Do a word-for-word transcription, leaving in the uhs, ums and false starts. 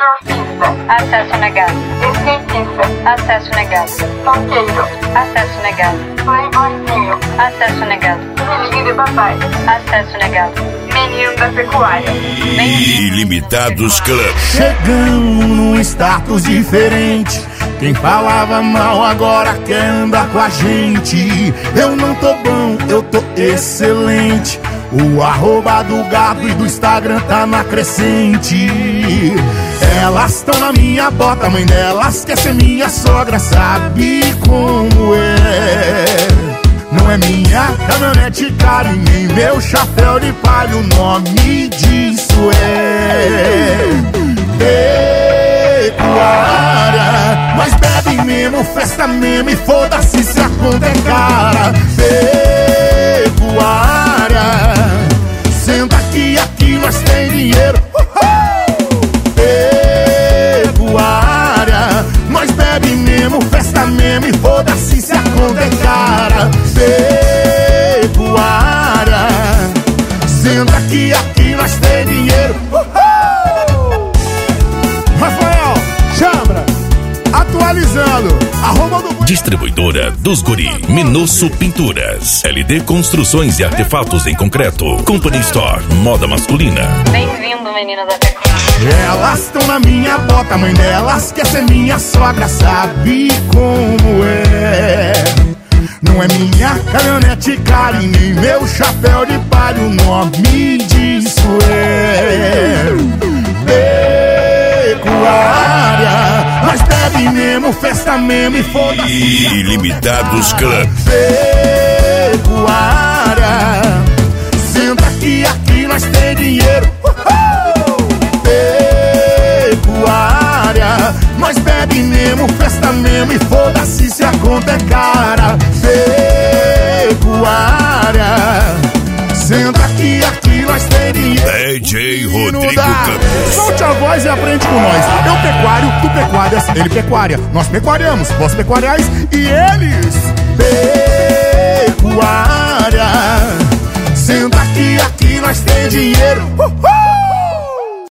Surfista. Acesso negado. Skatista. Acesso negado. Funkeiro. Acesso negado. Playboyzinho. Acesso negado. Filhinho de papai. Acesso negado. Menino da pecuária. Ilimitados Club. Chegamos num status diferente. Quem falava mal agora quer andar com a gente. Eu não tô bom, eu tô excelente. O arroba do gado e do Instagram tá na crescente. Elas tão na minha bota, mãe delas quer ser minha sogra. Sabe como é? Não é minha caminhonete cara e nem meu chapéu de palha. O nome disso é pecuária. Mas bebe mesmo, festa mesmo e foda-se se a conta é cara. Pecuária. Senta aqui, aqui nós tem dinheiro. Pecuária. Nós bebe mesmo, festa mesmo e foda-se se a conta é cara. Pecuária. Senta aqui, aqui nós tem dinheiro. Rafael, chambra, atualizando, arroba do... Distribuidora dos Guri, Minosso Pinturas, L D Construções e Artefatos em Concreto, Company Store, moda masculina. Bem-vindo, menino da pecuária. Elas tão na minha bota, mãe delas quer ser minha sogra. Sabe como é? Não é minha caminhonete cara e nem meu chapéu de palha. O nome disso é pecuária. Mas bebe mesmo, festa mesmo e foda-se. Ilimitados Club. Pecuária. Senta aqui, aqui nós tem dinheiro. Pecuária. Nós bebe mesmo, festa mesmo e foda-se se a conta é cara. Pecuária. Senta aqui, aqui nós tem dinheiro. D J Rodrigo Campos. Solte a voz e aprende com nós. Eu pecuário, tu pecuárias, ele pecuária. Nós pecuariamos, vós pecuariais e eles pecuária. Senta aqui, aqui nós tem dinheiro. Uhul!